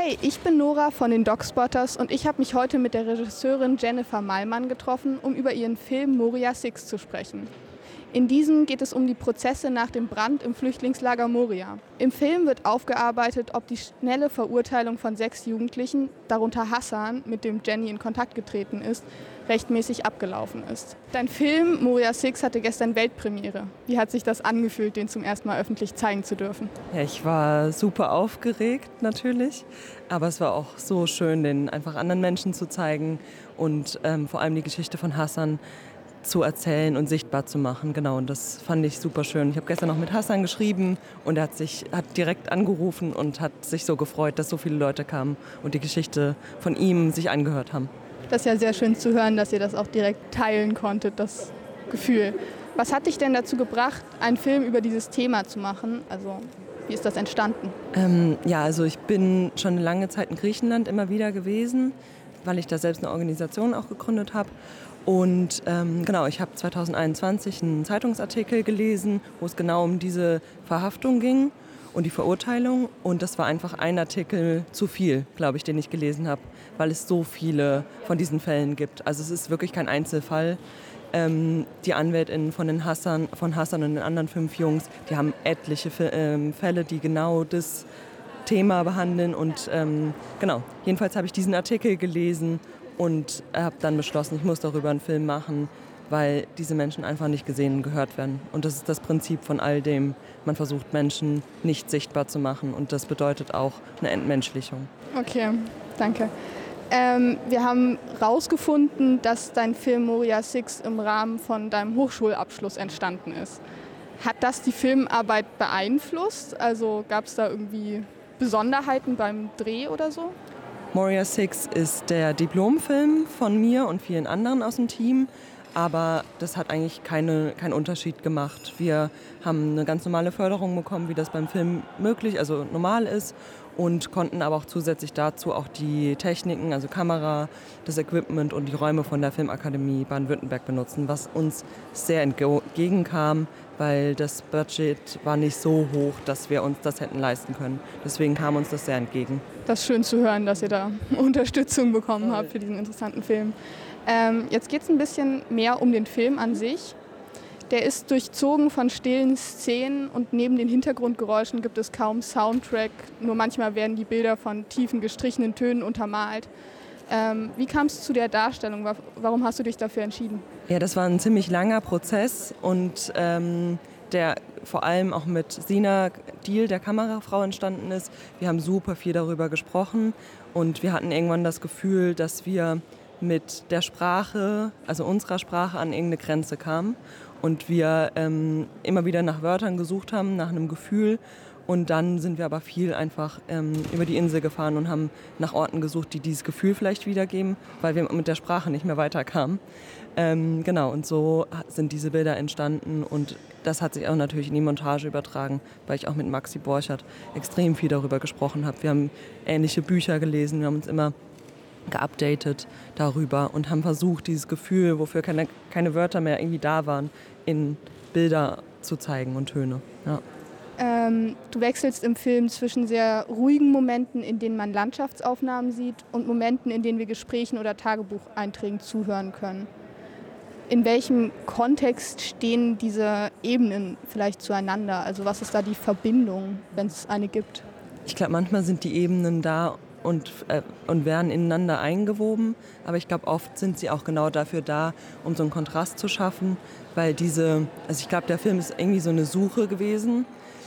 Hi, ich bin Nora von den Dogspotters und ich habe mich heute mit der Regisseurin Jennifer Mallmann getroffen, um über ihren Film Moria 6 zu sprechen. In diesem geht es um die Prozesse nach dem Brand im Flüchtlingslager Moria. Im Film wird aufgearbeitet, ob die schnelle Verurteilung von 6 Jugendlichen, darunter Hassan, mit dem Jenny in Kontakt getreten ist, rechtmäßig abgelaufen ist. Dein Film Moria 6 hatte gestern Weltpremiere. Wie hat sich das angefühlt, den zum ersten Mal öffentlich zeigen zu dürfen? Ja, ich war super aufgeregt natürlich, aber es war auch so schön, den einfach anderen Menschen zu zeigen und vor allem die Geschichte von Hassan zu erzählen und sichtbar zu machen. Genau, und das fand ich super schön. Ich habe gestern noch mit Hassan geschrieben und er hat direkt angerufen und hat sich so gefreut, dass so viele Leute kamen und die Geschichte von ihm sich angehört haben. Das ist ja sehr schön zu hören, dass ihr das auch direkt teilen konntet, das Gefühl. Was hat dich denn dazu gebracht, einen Film über dieses Thema zu machen? Also, wie ist das entstanden? Also ich bin schon eine lange Zeit in Griechenland immer wieder gewesen, weil ich da selbst eine Organisation auch gegründet habe. Und ich habe 2021 einen Zeitungsartikel gelesen, wo es genau um diese Verhaftung ging und die Verurteilung. Und das war einfach ein Artikel zu viel, glaube ich, den ich gelesen habe, weil es so viele von diesen Fällen gibt. Also es ist wirklich kein Einzelfall. Die AnwältInnen von Hassan und den anderen 5 Jungs, die haben etliche Fälle, die genau das Thema behandeln. Und jedenfalls habe ich diesen Artikel gelesen und habe dann beschlossen, ich muss darüber einen Film machen, weil diese Menschen einfach nicht gesehen und gehört werden. Und das ist das Prinzip von all dem. Man versucht, Menschen nicht sichtbar zu machen. Und das bedeutet auch eine Entmenschlichung. Okay, danke. Wir haben herausgefunden, dass dein Film Moria 6 im Rahmen von deinem Hochschulabschluss entstanden ist. Hat das die Filmarbeit beeinflusst? Also gab es da irgendwie Besonderheiten beim Dreh oder so? Moria 6 ist der Diplomfilm von mir und vielen anderen aus dem Team, aber das hat eigentlich keinen Unterschied gemacht. Wir haben eine ganz normale Förderung bekommen, wie das beim Film möglich, also normal ist, und konnten aber auch zusätzlich dazu auch die Techniken, also Kamera, das Equipment und die Räume von der Filmakademie Baden-Württemberg benutzen, was uns sehr entgegenkam, weil das Budget war nicht so hoch, dass wir uns das hätten leisten können. Deswegen kam uns das sehr entgegen. Das ist schön zu hören, dass ihr da Unterstützung bekommen habt für diesen interessanten Film. Jetzt geht es ein bisschen mehr um den Film an sich. Der ist durchzogen von stillen Szenen und neben den Hintergrundgeräuschen gibt es kaum Soundtrack. Nur manchmal werden die Bilder von tiefen gestrichenen Tönen untermalt. Wie kam es zu der Darstellung? Warum hast du dich dafür entschieden? Ja, das war ein ziemlich langer Prozess und der vor allem auch mit Sina Diel, der Kamerafrau, entstanden ist. Wir haben super viel darüber gesprochen und wir hatten irgendwann das Gefühl, dass wir mit der Sprache, also unserer Sprache, an irgendeine Grenze kamen und wir immer wieder nach Wörtern gesucht haben, nach einem Gefühl. Und dann sind wir aber viel einfach über die Insel gefahren und haben nach Orten gesucht, die dieses Gefühl vielleicht wiedergeben, weil wir mit der Sprache nicht mehr weiterkamen. Und so sind diese Bilder entstanden und das hat sich auch natürlich in die Montage übertragen, weil ich auch mit Maxi Borchert extrem viel darüber gesprochen habe. Wir haben ähnliche Bücher gelesen, wir haben uns immer geupdatet darüber und haben versucht, dieses Gefühl, wofür keine Wörter mehr irgendwie da waren, in Bilder zu zeigen und Töne. Ja. Du wechselst im Film zwischen sehr ruhigen Momenten, in denen man Landschaftsaufnahmen sieht, und Momenten, in denen wir Gesprächen oder Tagebucheinträgen zuhören können. In welchem Kontext stehen diese Ebenen vielleicht zueinander? Also was ist da die Verbindung, wenn es eine gibt? Ich glaube, manchmal sind die Ebenen da und werden ineinander eingewoben, aber ich glaube, oft sind sie auch genau dafür da, um so einen Kontrast zu schaffen, weil ich glaube, der Film ist irgendwie so eine Suche gewesen.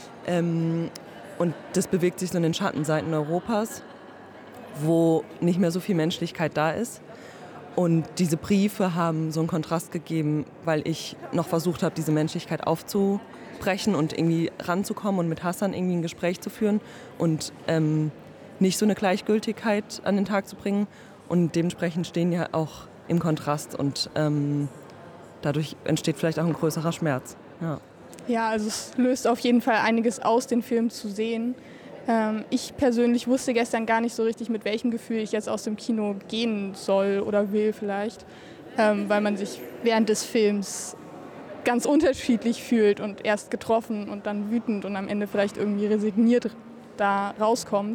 Und das bewegt sich so in den Schattenseiten Europas, wo nicht mehr so viel Menschlichkeit da ist. Und diese Briefe haben so einen Kontrast gegeben, weil ich noch versucht habe, diese Menschlichkeit aufzubrechen und irgendwie ranzukommen und mit Hassan irgendwie ein Gespräch zu führen und nicht so eine Gleichgültigkeit an den Tag zu bringen. Und dementsprechend stehen die halt auch im Kontrast und dadurch entsteht vielleicht auch ein größerer Schmerz. Ja. Ja, also es löst auf jeden Fall einiges aus, den Film zu sehen. Ich persönlich wusste gestern gar nicht so richtig, mit welchem Gefühl ich jetzt aus dem Kino gehen soll oder will vielleicht, weil man sich während des Films ganz unterschiedlich fühlt und erst getroffen und dann wütend und am Ende vielleicht irgendwie resigniert da rauskommt.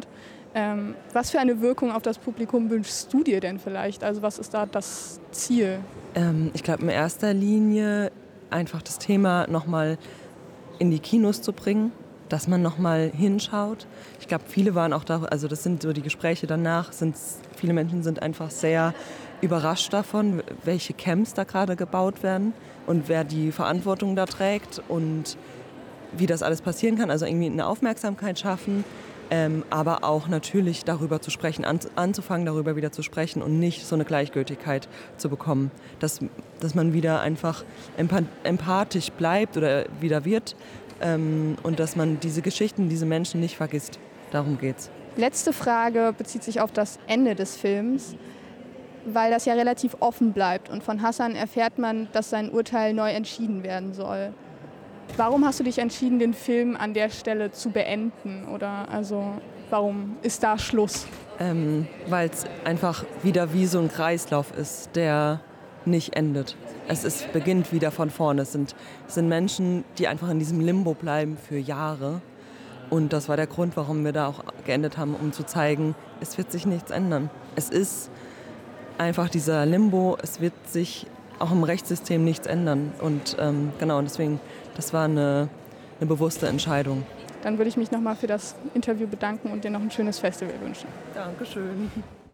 Was für eine Wirkung auf das Publikum wünschst du dir denn vielleicht? Also was ist da das Ziel? Ich glaube in erster Linie einfach das Thema nochmal in die Kinos zu bringen, dass man nochmal hinschaut. Ich glaube, viele waren auch da, also das sind so die Gespräche danach, viele Menschen sind einfach sehr überrascht davon, welche Camps da gerade gebaut werden und wer die Verantwortung da trägt und wie das alles passieren kann. Also irgendwie eine Aufmerksamkeit schaffen, aber auch natürlich darüber zu sprechen, anzufangen darüber wieder zu sprechen und nicht so eine Gleichgültigkeit zu bekommen. Dass man wieder einfach empathisch bleibt oder wieder wird und dass man diese Geschichten, diese Menschen nicht vergisst. Darum geht's. Letzte Frage bezieht sich auf das Ende des Films, weil das ja relativ offen bleibt und von Hasan erfährt man, dass sein Urteil neu entschieden werden soll. Warum hast du dich entschieden, den Film an der Stelle zu beenden? Oder also warum ist da Schluss? Weil es einfach wieder wie so ein Kreislauf ist, der nicht endet. Beginnt wieder von vorne. Es sind Menschen, die einfach in diesem Limbo bleiben für Jahre. Und das war der Grund, warum wir da auch geendet haben, um zu zeigen, es wird sich nichts ändern. Es ist einfach dieser Limbo, es wird sich auch im Rechtssystem nichts ändern. Und genau, deswegen, das war eine bewusste Entscheidung. Dann würde ich mich nochmal für das Interview bedanken und dir noch ein schönes Festival wünschen. Dankeschön.